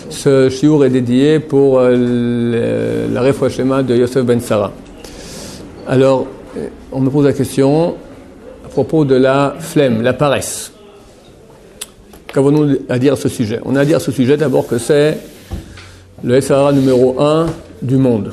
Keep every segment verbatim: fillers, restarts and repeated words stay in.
Ce shiur est dédié pour euh, la Refoua Shlema de Yosef Ben Sarah. Alors, on me pose la question à propos de la flemme, la paresse. Qu'avons-nous à dire à ce sujet? On a à dire à ce sujet d'abord que c'est le S R A numéro un du monde.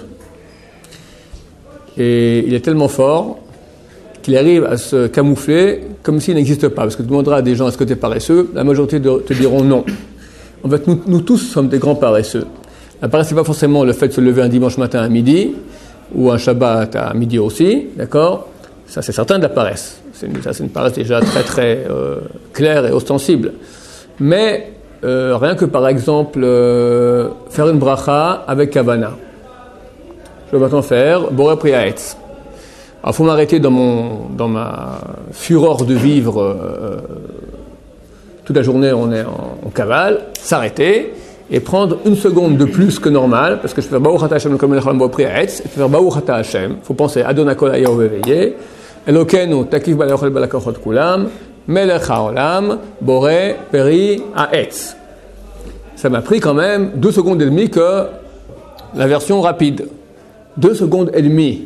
Et il est tellement fort qu'il arrive à se camoufler comme s'il n'existe pas. Parce que tu demanderas à des gens est-ce que tu es paresseux, la majorité de, te diront non. En fait, nous, nous tous sommes des grands paresseux. La paresse, ce n'est pas forcément le fait de se lever un dimanche matin à midi, ou un Shabbat à midi aussi, d'accord? Ça, c'est certain de la paresse. C'est une, ça, c'est une paresse déjà très, très euh, claire et ostensible. Mais euh, rien que, par exemple, euh, faire une bracha avec kavana. Je vais maintenant faire Boré Priaetz. Alors, il faut m'arrêter dans, mon, dans ma fureur de vivre. Euh, toute la journée, on est en, en cavale, s'arrêter et prendre une seconde de plus que normal, parce que je fais Baruch Ata Hashem comme Elcham Boré Priaetz, et faire Baruch Ata Hashem. Il faut penser Adonakol Ayahu Veveye, Elokenu Takif Balachol Balakochot Kulam, Melech HaOlam, Boré Peri Aetz. Ça m'a pris quand même deux secondes et demie que la version rapide. Deux secondes et demie.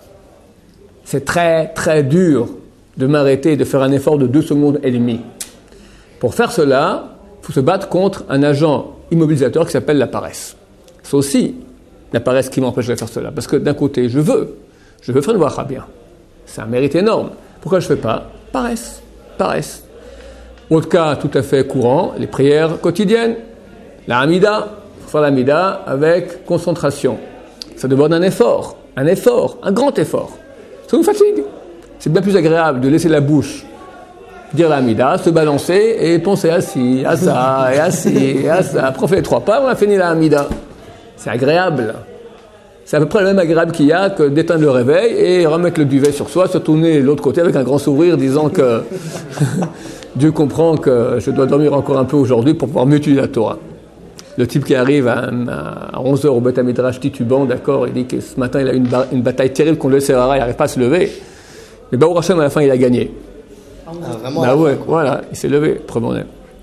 C'est très, très dur de m'arrêter et de faire un effort de deux secondes et demie. Pour faire cela, il faut se battre contre un agent immobilisateur qui s'appelle la paresse. C'est aussi la paresse qui m'empêche de faire cela. Parce que d'un côté, je veux. Je veux faire une bracha bien. C'est un mérite énorme. Pourquoi je ne fais pas? Paresse. Paresse. Autre cas tout à fait courant, les prières quotidiennes. La Hamida. Il faut faire la Hamida avec concentration. Ça demande un effort, un effort, un grand effort. Ça nous fatigue. C'est bien plus agréable de laisser la bouche dire la Hamida, se balancer et penser à ci, à ça, et à ci, et à ça. Après on fait les trois pas, on a fini la Hamida. C'est agréable. C'est à peu près le même agréable qu'il y a que d'éteindre le réveil et remettre le duvet sur soi, se tourner de l'autre côté avec un grand sourire disant que Dieu comprend que je dois dormir encore un peu aujourd'hui pour pouvoir mieux étudier la Torah. Le type qui arrive à, à onze heures au Beth Midrash titubant, d'accord, il dit que ce matin il a eu une, ba- une bataille terrible contre le Serara, il n'arrive pas à se lever. Mais Baruch Hashem, à la fin, il a gagné. Ah, vraiment bah ouais, voilà, il s'est levé, preuve en est.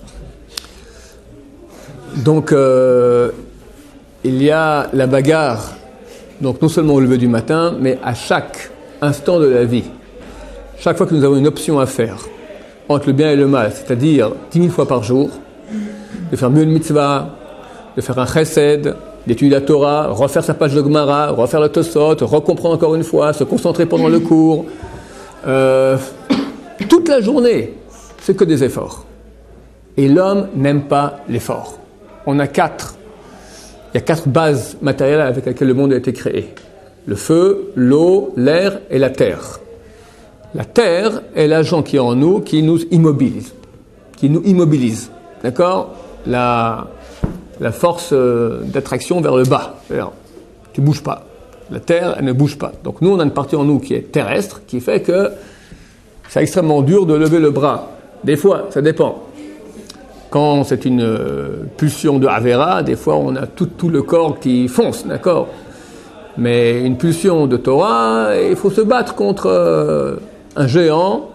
Donc, euh, il y a la bagarre, donc non seulement au lever du matin, mais à chaque instant de la vie. Chaque fois que nous avons une option à faire, entre le bien et le mal, c'est-à-dire dix mille fois par jour, de faire mieux une mitzvah, de faire un chesed, d'étudier la Torah, refaire sa page de Gemara, refaire le Tosot, recomprendre encore une fois, se concentrer pendant le cours. Euh, toute la journée, c'est que des efforts. Et l'homme n'aime pas l'effort. On a quatre. Il y a quatre bases matérielles avec lesquelles le monde a été créé. Le feu, l'eau, l'air et la terre. La terre est l'agent qui est en nous, qui nous immobilise. Qui nous immobilise. D'accord ? La, la force euh, d'attraction vers le bas. C'est-à-dire, tu ne bouges pas. La terre, elle ne bouge pas. Donc nous, on a une partie en nous qui est terrestre, qui fait que c'est extrêmement dur de lever le bras. Des fois, ça dépend. Quand c'est une euh, pulsion de Avera, des fois, on a tout, tout le corps qui fonce, d'accord ? Mais une pulsion de Torah, il faut se battre contre euh, un géant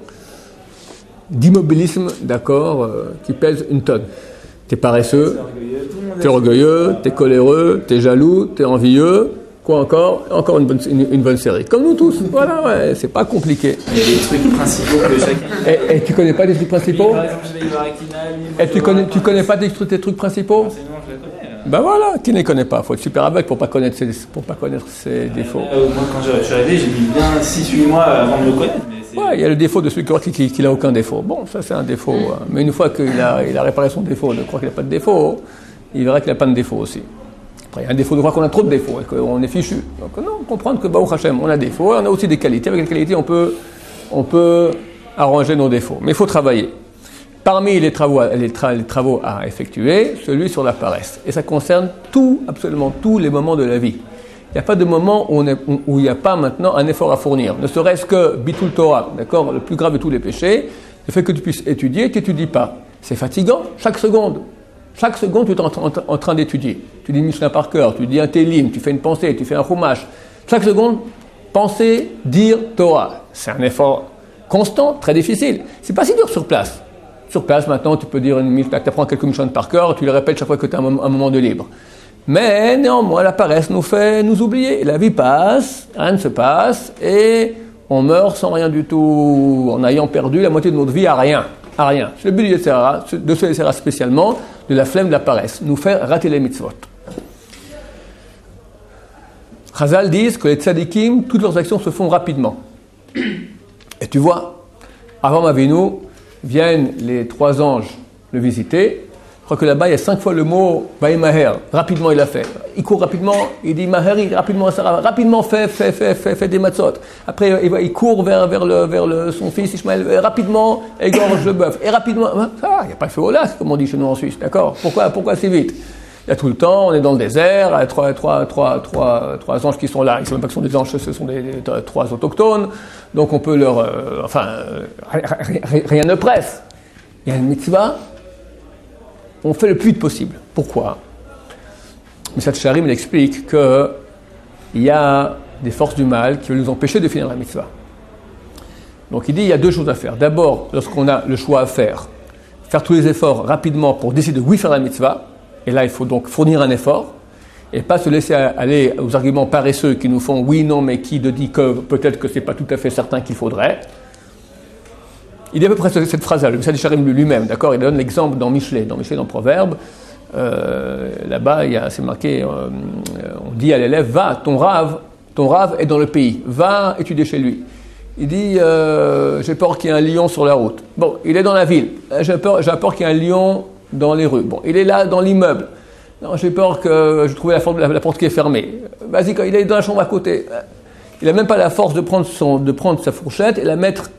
d'immobilisme, d'accord, euh, qui pèse une tonne. T'es paresseux, t'es orgueilleux, t'es coléreux, t'es jaloux, t'es envieux. Quoi encore? Encore une bonne, une, une bonne série. Comme nous tous. Voilà, ouais, c'est pas compliqué. Il y a des trucs principaux que chacun... Et, et tu connais pas des trucs principaux? Oui, par exemple, je vais y voir avec Tina, lui, Et tu connais, tu connais pas des, des trucs principaux? c'est non, je les connais. Ben voilà, qui ne les connaît pas? Faut être super aveugle pour pas connaître ses, pour pas connaître ses défauts. Euh, moi, quand je suis arrivé, j'ai mis bien six huit mois avant de le connaître. Mais c'est... Ouais, il y a le défaut de celui qui croit qu'il n'a aucun défaut. Bon, ça c'est un défaut. Hein. Mais une fois qu'il a, il a réparé son défaut, de croire qu'il n'a pas de défaut, il verra qu'il n'a pas de défaut aussi. Après, il y a un défaut de croire qu'on a trop de défauts et qu'on est fichu. Donc non, comprendre que Baruch Hashem, on a des défauts, on a aussi des qualités. Avec les qualités, on peut, on peut arranger nos défauts. Mais il faut travailler. Parmi les travaux, les, tra- les travaux à effectuer, celui sur la paresse. Et ça concerne tout, absolument tous les moments de la vie. Il n'y a pas de moment où, on est, où il n'y a pas maintenant un effort à fournir. Ne serait-ce que Bitul Torah, d'accord, le plus grave de tous les péchés, le fait que tu puisses étudier, tu n'étudies pas. C'est fatigant, chaque seconde. Chaque seconde, tu es en, en, en train d'étudier. Tu dis Mishnah par cœur, tu dis un Télim, tu fais une pensée, tu fais un Chumash. Chaque seconde, penser, dire Torah. C'est un effort constant, très difficile. C'est pas si dur sur place. Sur place, maintenant, tu peux dire une mitzvah, tu apprends quelques mitzvot par cœur, tu les répètes chaque fois que tu as un, un moment de libre. Mais néanmoins, la paresse nous fait nous oublier. La vie passe, rien ne se passe, et on meurt sans rien du tout, en ayant perdu la moitié de notre vie à rien. À rien. C'est le but du Yetzirah, de ce Yetzirah spécialement, de la flemme de la paresse, nous faire rater les mitzvot. Chazal disent que les tzadikim, toutes leurs actions se font rapidement. Et tu vois, avant Avinu, viennent les trois anges le visiter. Je crois que là-bas, il y a cinq fois le mot Vaïmaher. Rapidement, il a fait. Il court rapidement, il dit Maheri, rapidement, Sarah, rapidement, fait, fait, fait, fait, fait des matzot. Après, il, il court vers, vers, le, vers le, son fils Ishmaël, rapidement, égorge le bœuf. Et rapidement, ça, il n'y a pas de feu au lac, comme on dit chez nous en Suisse, d'accord? Pourquoi, pourquoi si vite? Il y a tout le temps, on est dans le désert, il y a trois, trois, trois, trois, trois anges qui sont là. Ils ne savent même pas que ce sont des anges, ce sont des, des, des trois autochtones. Donc on peut leur... Euh, enfin, euh, rien, rien ne presse. Il y a une mitzvah, on fait le plus vite possible. Pourquoi? M. Charim, il explique qu'il y a des forces du mal qui veulent nous empêcher de finir la mitzvah. Donc il dit il y a deux choses à faire. D'abord, lorsqu'on a le choix à faire, faire tous les efforts rapidement pour décider de oui faire la mitzvah. Et là, il faut donc fournir un effort et pas se laisser aller aux arguments paresseux qui nous font oui, non, mais qui te dit que peut-être que ce n'est pas tout à fait certain qu'il faudrait. Il dit à peu près cette phrase-là, le Message Charim lui-même, d'accord? Il donne l'exemple dans Michelet, dans Michelet, dans Proverbe. Euh, là-bas, il y a, c'est marqué, euh, on dit à l'élève, va, ton rave, ton rave est dans le pays, va étudier chez lui. Il dit, euh, j'ai peur qu'il y ait un lion sur la route. Bon, il est dans la ville, j'ai peur, j'ai peur qu'il y ait un lion dans les rues. Bon, il est là dans l'immeuble. Non, j'ai peur que je trouve la, la, la porte qui est fermée. Vas-y, il est dans la chambre à côté. Il n'a même pas la force de prendre, son, de prendre sa fourchette et la mettre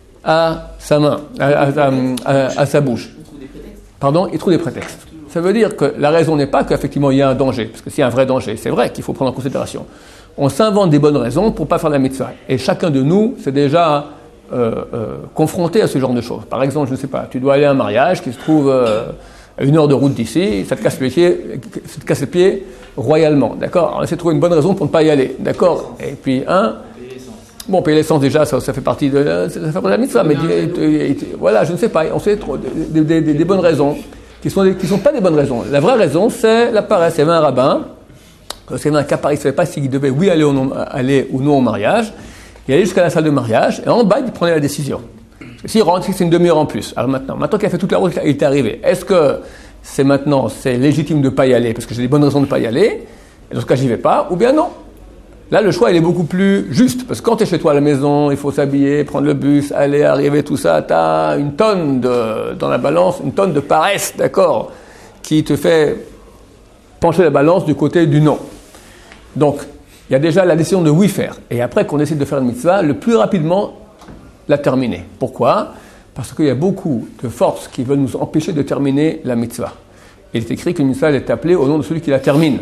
à sa main, à, à, à, à, à sa bouche. Il trouve des prétextes. Pardon, il trouve des prétextes. Ça veut dire que la raison n'est pas qu'effectivement il y a un danger, parce que s'il y a un vrai danger, c'est vrai qu'il faut prendre en considération. On s'invente des bonnes raisons pour ne pas faire la mitzvah. Et chacun de nous, c'est déjà euh, euh, confronté à ce genre de choses. Par exemple, je ne sais pas, tu dois aller à un mariage qui se trouve euh, à une heure de route d'ici, ça te casse les pieds, ça te casse les pieds royalement, d'accord? On essaie de trouver une bonne raison pour ne pas y aller, d'accord? Et puis, un, bon, payer l'essence déjà, ça, ça fait partie de la, ça fait partie de la mitzvah, mais voilà, je ne sais pas, on sait trop, des, des, des, des bonnes raisons qui sont, qui sont pas des bonnes raisons. La vraie raison, c'est la paresse. Il y avait un rabbin, quand il y avait un cas pareil, il ne savait pas s'il devait oui aller ou non, aller ou non au mariage. Il allait jusqu'à la salle de mariage et en bas, il prenait la décision. S'il rentre, c'est une demi-heure en plus. Alors maintenant, maintenant qu'il a fait toute la route, il est arrivé. Est-ce que c'est maintenant, c'est légitime de ne pas y aller parce que j'ai des bonnes raisons de ne pas y aller, et dans ce cas, j'y vais pas, ou bien non? Là, le choix, il est beaucoup plus juste. Parce que quand tu es chez toi à la maison, il faut s'habiller, prendre le bus, aller, arriver, tout ça, tu as une tonne de, dans la balance, une tonne de paresse, d'accord, qui te fait pencher la balance du côté du non. Donc, il y a déjà la décision de oui faire. Et après qu'on décide de faire une mitzvah, le plus rapidement, la terminer. Pourquoi? Parce qu'il y a beaucoup de forces qui veulent nous empêcher de terminer la mitzvah. Il est écrit qu'une mitzvah est appelée au nom de celui qui la termine.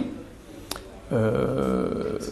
Euh,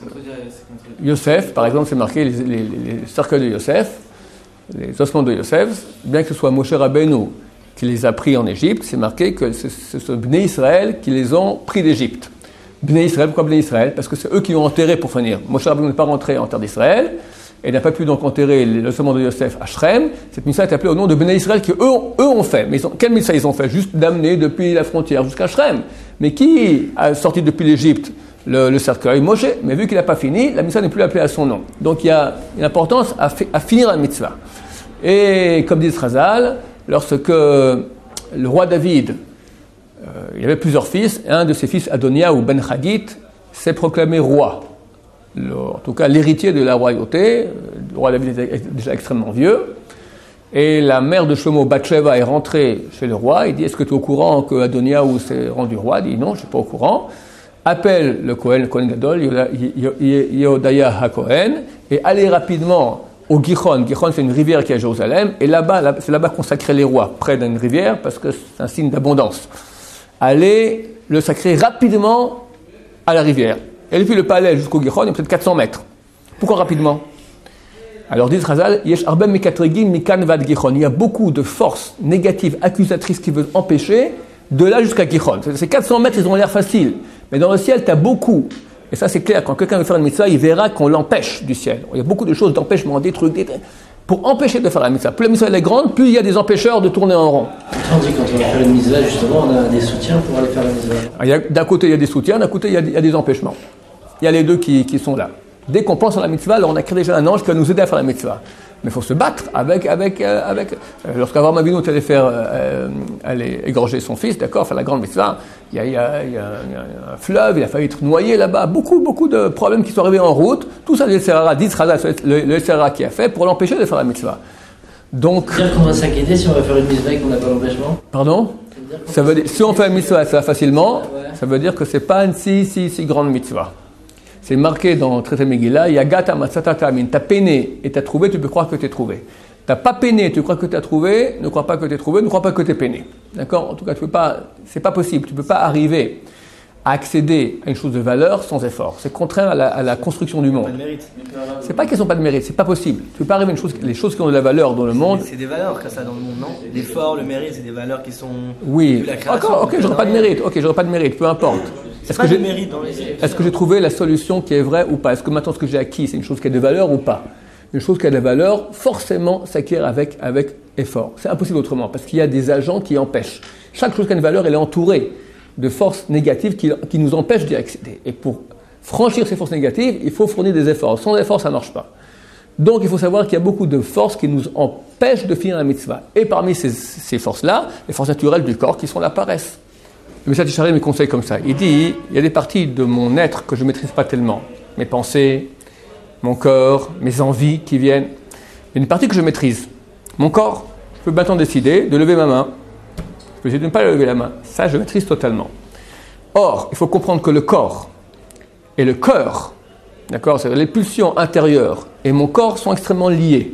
Yosef, par exemple, c'est marqué les, les, les cercueils de Yosef, les ossements de Yosef, bien que ce soit Moshe Rabbeinu qui les a pris en Égypte, c'est marqué que c'est, c'est ce Bnei Israël qui les ont pris d'Égypte. Bnei Israël, pourquoi Bnei Israël? Parce que c'est eux qui l'ont enterré pour finir. Moshe Rabbeinu n'est pas rentré en terre d'Israël et n'a pas pu donc enterrer les ossements de Yosef à Shrem. Cette mission est appelée au nom de Bnei Israël que eux, eux ont fait. Mais ils ont, quelle mission ils ont fait? Juste d'amener depuis la frontière jusqu'à Shrem. Mais qui a sorti depuis l'Égypte Le, le cercueil, Moshe, mais vu qu'il n'a pas fini, la mitzvah n'est plus appelée à son nom. Donc il y a une importance à, fi, à finir la mitzvah. Et comme dit Chazal, lorsque le roi David, euh, il avait plusieurs fils, et un de ses fils, Adonia ou Ben Hadid, s'est proclamé roi. Le, en tout cas, l'héritier de la royauté. Le roi David était déjà extrêmement vieux. Et la mère de Shlomo, Bathsheba, est rentrée chez le roi. Il dit, est-ce que tu es au courant que Adoniaou s'est rendu roi? Il dit, non, je ne suis pas au courant. Appelle le Kohen, le Kohen Gadol, Yodaya HaKohen, et allez rapidement au Gihon. Gihon, c'est une rivière qui est à Jérusalem, et là-bas, là, c'est là-bas qu'on sacrait les rois, près d'une rivière, parce que c'est un signe d'abondance. Allez le sacrer rapidement à la rivière. Et depuis le palais jusqu'au Gihon, il y a peut-être quatre cents mètres. Pourquoi rapidement? Alors, dit Chazal, Yesh arbem mikatrigim mikan vad Gihon. Il y a beaucoup de forces négatives, accusatrices qui veulent empêcher de là jusqu'à Gihon. Ces quatre cents mètres, ils ont l'air faciles. Mais dans le ciel, tu as beaucoup. Et ça, c'est clair. Quand quelqu'un veut faire une mitzvah, il verra qu'on l'empêche du ciel. Il y a beaucoup de choses d'empêchement, des trucs. Des... pour empêcher de faire la mitzvah. Plus la mitzvah elle est grande, plus il y a des empêcheurs de tourner en rond. Tandis quand on va faire une mitzvah, justement, on a des soutiens pour aller faire la mitzvah. Il y a, d'un côté, il y a des soutiens, d'un côté, il y a, il y a des empêchements. Il y a les deux qui, qui sont là. Dès qu'on pense à la mitzvah, alors on a créé déjà un ange qui va nous aider à faire la mitzvah. Mais il faut se battre avec... avec, euh, avec euh, Lorsqu'Avraham Avinu allait faire, euh, aller égorger son fils, d'accord, faire la grande mitzvah, il y, a, il, y a, il, y a, il y a un fleuve, il a failli être noyé là-bas, beaucoup, beaucoup de problèmes qui sont arrivés en route. Tout ça, le Yetzer Hara, d'Israël, le, le Yetzer Hara qui a fait pour l'empêcher de faire la mitzvah. Donc... C'est-à-dire qu'on va s'inquiéter si on va faire une mitzvah et qu'on n'a pas l'empêchement. Pardon? Ça veut dire, si on fait une mitzvah, ça va facilement, ça veut dire que c'est pas une si, si, si grande mitzvah. C'est marqué dans le traité de Megillah, Yagata Matzata Ta'amin. T'as peiné et t'as trouvé, tu peux croire que t'es trouvé. T'as pas peiné, tu crois que t'as trouvé, ne crois pas que t'es trouvé, ne crois pas que t'es peiné. D'accord? En tout cas, tu peux pas, c'est pas possible. Tu peux pas arriver à accéder à une chose de valeur sans effort. C'est contraire à la, à la construction du monde. Pas de mérite. C'est pas qu'elles n'ont pas de mérite, c'est pas possible. Tu peux pas arriver à une chose, les choses qui ont de la valeur dans le monde. C'est des valeurs que ça dans le monde, non? L'effort, le mérite, c'est des valeurs qui sont. Oui. La création, D'accord, ok, j'aurais pas de mérite. Ok, j'aurais pas de mérite, peu importe. Est-ce que, j'ai, est-ce que j'ai trouvé la solution qui est vraie ou pas? Est-ce que maintenant ce que j'ai acquis, c'est une chose qui a de valeur ou pas? Une chose qui a de la valeur, forcément, s'acquiert avec, avec effort. C'est impossible autrement, parce qu'il y a des agents qui empêchent. Chaque chose qui a une valeur, elle est entourée de forces négatives qui, qui nous empêchent d'y accéder. Et pour franchir ces forces négatives, il faut fournir des efforts. Sans efforts, ça ne marche pas. Donc, il faut savoir qu'il y a beaucoup de forces qui nous empêchent de finir la mitzvah. Et parmi ces, ces forces-là, les forces naturelles du corps qui sont la paresse. Le Message Isharim me conseille comme ça. Il dit, il y a des parties de mon être que je ne maîtrise pas tellement. Mes pensées, mon corps, mes envies qui viennent. Il y a une partie que je maîtrise. Mon corps, je peux maintenant décider de lever ma main. Je peux décider de ne pas lever la main. Ça, je maîtrise totalement. Or, il faut comprendre que le corps et le cœur, d'accord, c'est-à-dire les pulsions intérieures et mon corps sont extrêmement liés.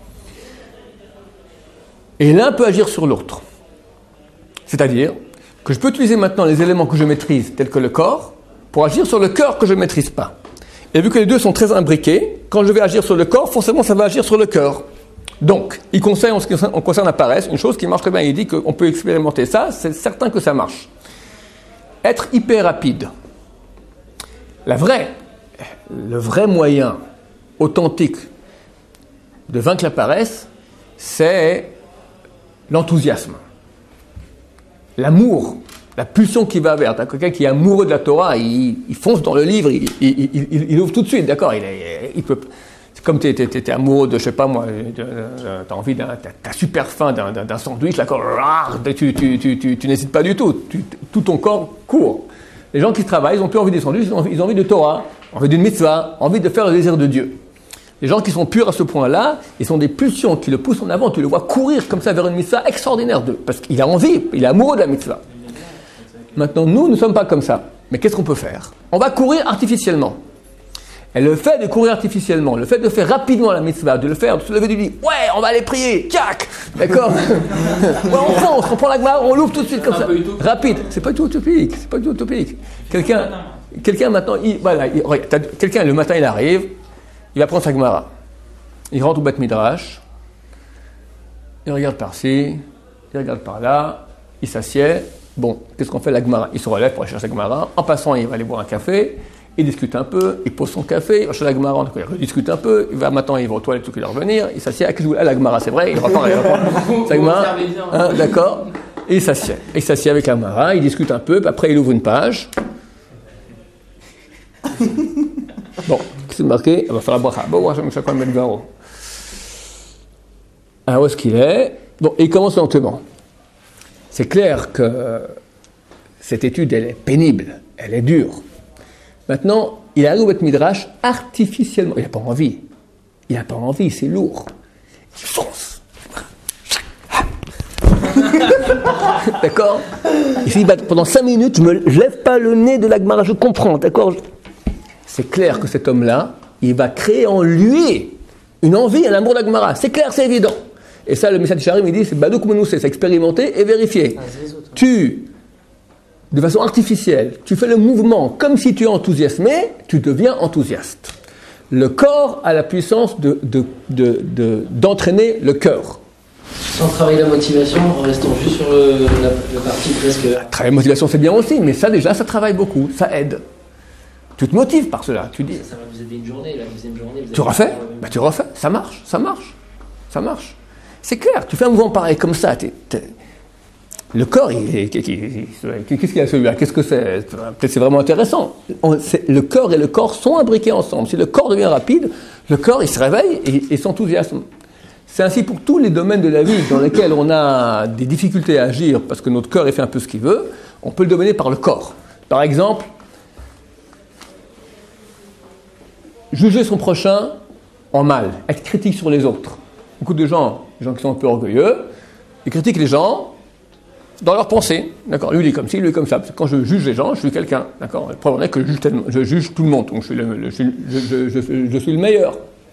Et l'un peut agir sur l'autre. C'est-à-dire que je peux utiliser maintenant les éléments que je maîtrise, tels que le corps, pour agir sur le cœur que je ne maîtrise pas. Et vu que les deux sont très imbriqués, quand je vais agir sur le corps, forcément ça va agir sur le cœur. Donc, il conseille en ce qui concerne la paresse, une chose qui marche très bien, il dit qu'on peut expérimenter ça, c'est certain que ça marche. Être hyper rapide. La vraie, le vrai moyen authentique de vaincre la paresse, c'est l'enthousiasme. L'amour, la pulsion qui va vers. T'as quelqu'un qui est amoureux de la Torah, il, il fonce dans le livre, il, il, il, il, il ouvre tout de suite, d'accord, il, il peut... C'est comme tu es amoureux de, je sais pas moi, tu as envie d'un, t'as super faim d'un, d'un, d'un sandwich, là, tu, tu, tu, tu, tu n'hésites pas du tout, tu, tout ton corps court. Les gens qui travaillent, ils n'ont plus envie des sandwichs, ils ont, ils ont envie de Torah, envie d'une mitzvah, envie de faire le désir de Dieu. Les gens qui sont purs à ce point-là, ils sont des pulsions qui le poussent en avant, tu le vois courir comme ça vers une mitzvah extraordinaire d'eux, parce qu'il a envie, il est amoureux de la mitzvah. Maintenant, nous, nous ne sommes pas comme ça. Mais qu'est-ce qu'on peut faire? On va courir artificiellement. Et le fait de courir artificiellement, le fait de faire rapidement la mitzvah, de le faire, de se lever du lit, ouais, on va aller prier, tchac, d'accord? Ouais, on fonce, on prend la gmara, on l'ouvre tout de suite comme ça. Rapide, c'est pas du tout utopique, c'est pas du tout utopique. Quelqu'un, quelqu'un maintenant, il, voilà, il, regarde, quelqu'un le matin il arrive, il va prendre sa gmara, il rentre au Beth Midrash, il regarde par-ci, il regarde par-là, il s'assied. Bon, qu'est-ce qu'on fait la gmara? Il se relève pour aller chercher la gmara. En passant, il va aller boire un café. Il discute un peu, il pose son café, il va chercher la gmara, il discute un peu, il va maintenant, il va aux toilettes, tout qu'il va revenir, il s'assied, ah, qu'est-ce que je voulais? Ah, la gmara, c'est vrai, il repart, il reprend sa gmara, hein, d'accord, et il s'assied, il s'assied avec la gmara, il discute un peu, puis après il ouvre une page. Bon, qu'est-ce que c'est marqué? Il va faire la bracha. Bon, je me fais quand même le garo. Alors, où est-ce qu'il est? Bon, et il commence lentement. C'est clair que cette étude, elle est pénible, elle est dure. Maintenant, il arrive au Beth Midrash artificiellement. Il n'a pas envie. Il n'a pas envie, c'est lourd. Il fonce. D'accord? Il dit, bah, pendant cinq minutes, je ne lève pas le nez de la Gemara, je comprends, d'accord? C'est clair que cet homme-là, il va créer en lui une envie, un amour de la Gemara. C'est clair, c'est évident. Et ça, le Message Isharim, il dit, c'est Badouk Menousé, c'est expérimenter et vérifier. Ah, tu... de façon artificielle, tu fais le mouvement comme si tu es enthousiasmé, tu deviens enthousiaste. Le corps a la puissance de, de, de, de, d'entraîner le cœur. Sans travailler la motivation, en restant juste sur le, la, la partie presque... Travailler la motivation, c'est bien aussi, mais ça déjà, ça travaille beaucoup, ça aide. Tu te motives par cela, tu dis... Ça, ça va vous aider une journée, là, vous une journée... Vous tu refais? Bah, tu refais, ça marche, ça marche. Ça marche. C'est clair, tu fais un mouvement pareil comme ça, t'es, t'es... le corps, il est... qu'est-ce qu'il y a celui-là? Qu'est-ce que c'est? Peut-être c'est vraiment intéressant. On, c'est... Le corps et le corps sont imbriqués ensemble. Si le corps devient rapide, le corps, il se réveille et, et s'enthousiasme. C'est ainsi pour tous les domaines de la vie dans lesquels on a des difficultés à agir parce que notre corps il fait un peu ce qu'il veut, on peut le dominer par le corps. Par exemple, juger son prochain en mal, être critique sur les autres. Beaucoup de gens, des gens qui sont un peu orgueilleux, ils critiquent les gens dans leurs pensées. D'accord, lui il est comme ci, lui il est comme ça. Parce que quand je juge les gens, je suis quelqu'un. D'accord, le problème est que je juge, tellement, je juge tout le monde, donc je suis le, le, je, je, je, je, je suis le meilleur.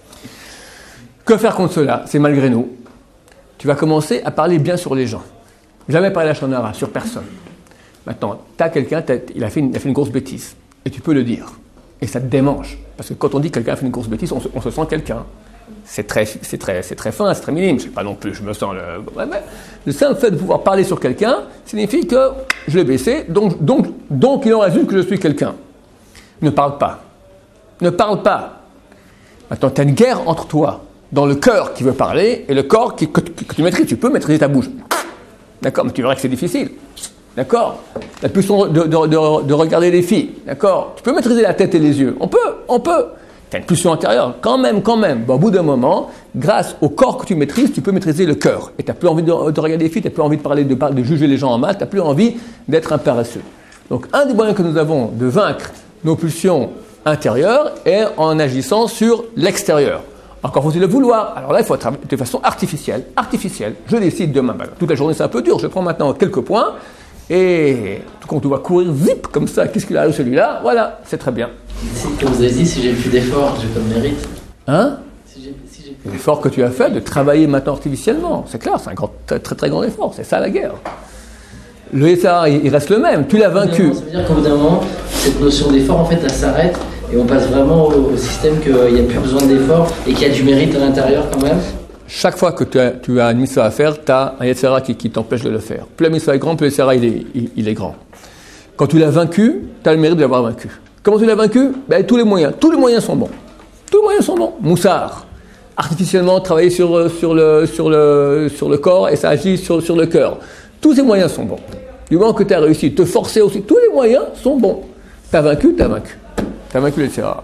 Que faire contre cela? C'est malgré nous. Tu vas commencer à parler bien sur les gens. Jamais parler à Shonara, sur personne. Maintenant, tu as quelqu'un, t'as, il, a fait une, il a fait une grosse bêtise. Et tu peux le dire. Et ça te démange. Parce que quand on dit que quelqu'un a fait une grosse bêtise, on se, on se sent quelqu'un. C'est très, c'est, très, c'est très fin, c'est très minime. Je ne sais pas non plus, je me sens le... Ouais, le simple fait de pouvoir parler sur quelqu'un signifie que je l'ai baissé, donc, donc, donc il en résulte que je suis quelqu'un. Ne parle pas. Ne parle pas. Maintenant, tu as une guerre entre toi. Dans le cœur qui veut parler et le corps qui, que, que, que tu maîtrises. Tu peux maîtriser ta bouche. D'accord, mais tu verras que c'est difficile. D'accord, la pulsion de, de, de, de regarder les filles. D'accord, tu peux maîtriser la tête et les yeux. On peut, on peut. Tu as une pulsion intérieure. Quand même, quand même. Bon, au bout d'un moment, grâce au corps que tu maîtrises, tu peux maîtriser le cœur. Et tu n'as plus envie de, de regarder les filles, tu n'as plus envie de parler, de, de juger les gens en mal, tu n'as plus envie d'être un paresseux. Donc, un des moyens que nous avons de vaincre nos pulsions intérieures est en agissant sur l'extérieur. Encore faut-il le vouloir. Alors là, il faut travailler de façon artificielle. Artificielle. Je décide demain. Ben, toute la journée, c'est un peu dur. Je prends maintenant quelques points. Et quand on doit courir zip comme ça, qu'est-ce qu'il a celui-là? Voilà, c'est très bien. Comme vous avez dit, si j'ai plus d'efforts, j'ai pas de mérite. Hein? Si j'ai, si j'ai plus... L'effort que tu as fait de travailler maintenant artificiellement, c'est clair, c'est un grand, très, très très grand effort. C'est ça la guerre. Le S A, il reste le même. Tu l'as vaincu. Ça veut dire qu'au bout d'un moment, cette notion d'effort, en fait, elle s'arrête. Et on passe vraiment au, au système qu'il n'y a plus besoin d'efforts et qu'il y a du mérite à l'intérieur quand même. Chaque fois que tu as, tu as une mitzvah à faire, tu as un Yetzirah qui, qui t'empêche de le faire. Plus la mitzvah est grande, plus le Yetzirah il est, il, il est grand. Quand tu l'as vaincu, tu as le mérite de l'avoir vaincu. Comment tu l'as vaincu? Ben, tous les moyens. Tous les moyens sont bons. Tous les moyens sont bons. Moussard. Artificiellement travailler sur, sur, le, sur, le, sur le corps et ça agit sur, sur le cœur. Tous ces moyens sont bons. Du moment que tu as réussi, te forcer aussi, tous les moyens sont bons. Tu as vaincu, tu as vaincu. Tu as vaincu le Yetzirah.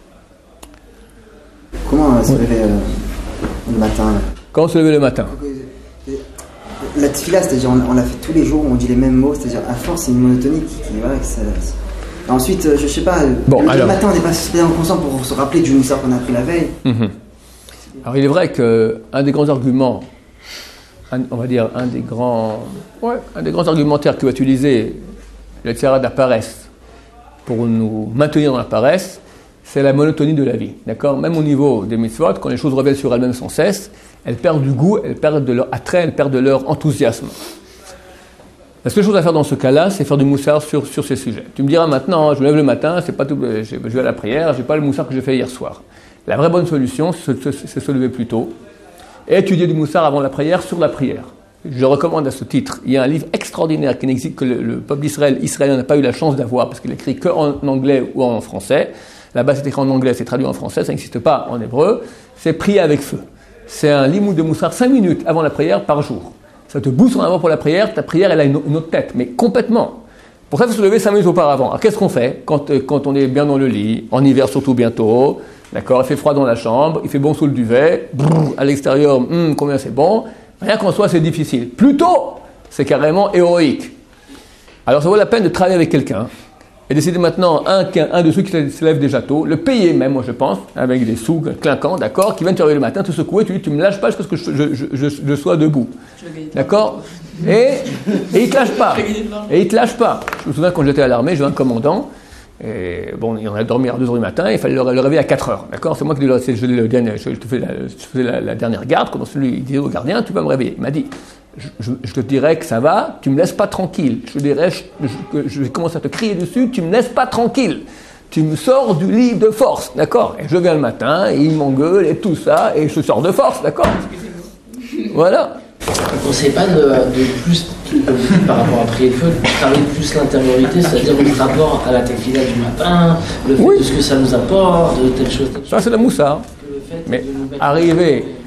Comment euh, se lever euh, le matin là? Comment se lever le matin? La tefila, c'est-à-dire on, on l'a fait tous les jours, on dit les mêmes mots, c'est-à-dire à force c'est une monotonie qui, qui voilà, que ça, et ensuite, euh, je sais pas, bon, le, alors... le matin on n'est pas suffisamment conscient pour se rappeler du moussard qu'on a pris la veille. Mm-hmm. Alors il est vrai qu'un des grands arguments, un, on va dire un des grands, ouais, un des grands argumentaires que va utiliser le Yetzirah de la paresse pour nous maintenir dans la paresse, c'est la monotonie de la vie. D'accord? Même au niveau des mitzvot, quand les choses reviennent sur elles-mêmes sans cesse, elles perdent du goût, elles perdent de leur attrait, elles perdent de leur enthousiasme. La seule chose à faire dans ce cas-là, c'est faire du moussard sur, sur ces sujets. Tu me diras maintenant, je me lève le matin, c'est pas tout, je, je vais à la prière, j'ai pas le moussard que j'ai fait hier soir. La vraie bonne solution, c'est, c'est se lever plus tôt et étudier du moussard avant la prière sur la prière. Je recommande à ce titre, il y a un livre extraordinaire qui n'existe que le, le peuple d'Israël, Israël n'a pas eu la chance d'avoir parce qu'il est écrit qu'en anglais ou en français. Là-bas, c'est écrit en anglais, c'est traduit en français, ça n'existe pas en hébreu. C'est prier avec feu. C'est un limoud de moussard cinq minutes avant la prière par jour. Ça te booste en avant pour la prière, ta prière, elle a une, une autre tête, mais complètement. Pour ça, il faut se lever cinq minutes auparavant. Alors, qu'est-ce qu'on fait quand, quand on est bien dans le lit, en hiver surtout bientôt, d'accord, il fait froid dans la chambre, il fait bon sous le duvet, brrr, à l'extérieur, hum, combien c'est bon. Rien qu'en soi, c'est difficile. Plutôt, c'est carrément héroïque. Alors, ça vaut la peine de travailler avec quelqu'un. Et décider maintenant, un, un de ceux qui se lève déjà tôt, le payer même, moi je pense, avec des sous clinquants, d'accord, qui viennent te réveiller le matin, te secouer, tu dis, tu me lâches pas jusqu'à ce que je, je, je, je, je sois debout. D'accord? Et, et il te lâche pas. Et il te lâche pas. Je me souviens quand j'étais à l'armée, j'avais un commandant, et bon, on a dormi à deux heures du matin, il fallait le, le réveiller à quatre heures, d'accord? C'est moi qui je, je, le dernier, je, je faisais, la, je faisais la, la dernière garde, quand celui il disait au gardien, tu vas me réveiller. Il m'a dit, Je, je, je te dirais que ça va, tu me laisses pas tranquille. Je te dirais, je, je, je vais commencer à te crier dessus, tu me laisses pas tranquille. Tu me sors du lit de force, d'accord? Et je viens le matin, et il m'engueule et tout ça, et je sors de force, d'accord? Voilà. On ne conseille pas de, de plus, par rapport à prier le feu, de travailler plus l'intériorité, c'est-à-dire notre rapport à la tequila du matin, le fait oui. de ce que ça nous apporte, de telle chose. Telle ça, c'est la moussard. Mais arriver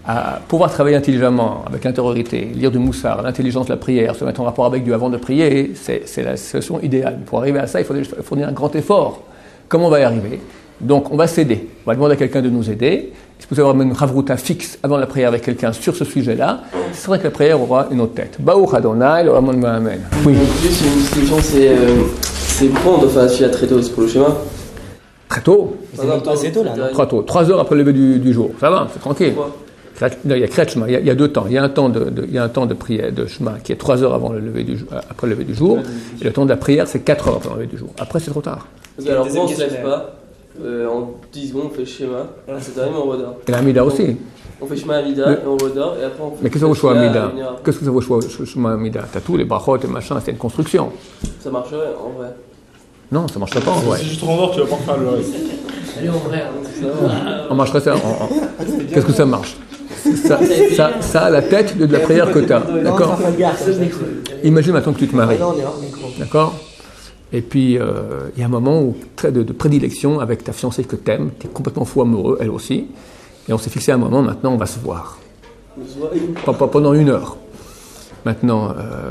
à pouvoir travailler intelligemment, avec l'intériorité, lire du moussard, l'intelligence de la prière, se mettre en rapport avec Dieu avant de prier, c'est, c'est la situation idéale. Pour arriver à ça, il faut fournir un grand effort. Comment on va y arriver? Donc, on va s'aider. On va demander à quelqu'un de nous aider. Si vous avez avoir une ravruta fixe avant la prière avec quelqu'un sur ce sujet-là, c'est vrai que la prière aura une autre tête. Baruch Adonai, le Ramon Amen. Oui. Juste une petite question, c'est, euh, c'est pourquoi on doit faire la fila très tôt? C'est pour le schéma? Très tôt. C'est même pas assez tôt là, non? Très tôt. Trois heures après le lever du, du jour. Ça va, c'est tranquille. Pourquoi? Il y a Kriyat Shema, il y a, il y a deux temps. Il y a un temps de, de, il y a un temps de prière de Shema qui est trois heures avant le lever du, après le lever du jour. Et le temps de la prière, c'est quatre heures après le lever du jour. Après, c'est trop tard. Parce que alors, quand on se lève pas, euh, en dix secondes, on fait le schéma, c'est arrivé, on redort. Et la Amida aussi. On fait Shema Amida, et on redort, et après on fait. Mais qu'est-ce que ça vaut Shema Amida? Qu'est-ce que ça vaut Shema Amida? T'as tous les brachot et machin, c'est une construction. Ça marcherait en vrai. Non, ça ne marcherait pas en vrai. Si juste en dehors, tu vas pas faire le reste. Allez, en vrai. On marcherait ça. En, en... Qu'est-ce que ça marche? Ça, ça, ça a la tête de, de la prière que tu as. D'accord? Imagine maintenant que tu te maries. D'accord? Et puis, il euh, y a un moment où, de, de prédilection avec ta fiancée que tu aimes, tu es complètement fou amoureux, elle aussi. Et on s'est fixé un moment, maintenant on va se voir. Pendant une heure. Maintenant, euh,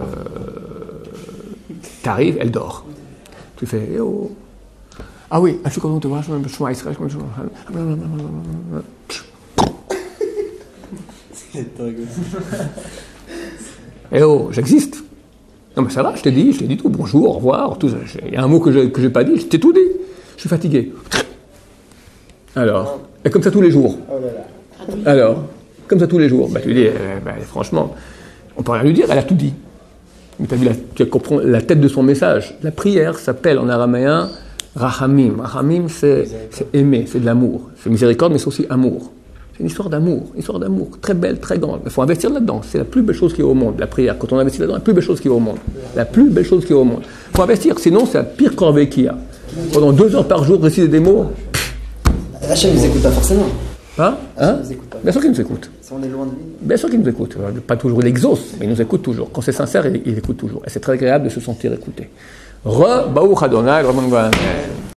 tu arrives, elle dort. Tu fais, eh oh. Ah oui, je suis content de te voir, je suis Shema Israël. Eh oh, j'existe. Non mais ça va, je t'ai dit, je t'ai dit tout, bonjour, au revoir, tout ça. Il y a un mot que je que j'ai pas dit, je t'ai tout dit. Je suis fatigué. Alors, et comme ça tous les jours. Alors, comme ça tous les jours. Bah tu lui dis, eh, bah, franchement, on peut rien lui dire, elle a tout dit. Mais tu as vu, la, tu comprends la tête de son message. La prière s'appelle en araméen Rahamim. Rahamim, c'est, c'est aimer, c'est de l'amour. C'est miséricorde, mais c'est aussi amour. C'est une histoire d'amour, une histoire d'amour, très belle, très grande. Il faut investir là-dedans. C'est la plus belle chose qui est au monde, la prière. Quand on investit là-dedans, la plus belle chose qui est au monde. La plus belle chose qui est au monde. Il faut investir, sinon c'est la pire corvée qu'il y a. Pendant deux heures par jour, réciter des mots. Hachem ne nous écoute pas forcément. Hein, hein Bien sûr qu'il nous écoute. Si on est loin de lui. Bien sûr qu'il nous écoute. Pas toujours il exauce, mais il nous écoute toujours. Quand c'est sincère, il, il écoute toujours. Et c'est très agréable de se sentir écouté. Re, Baruch Adonai,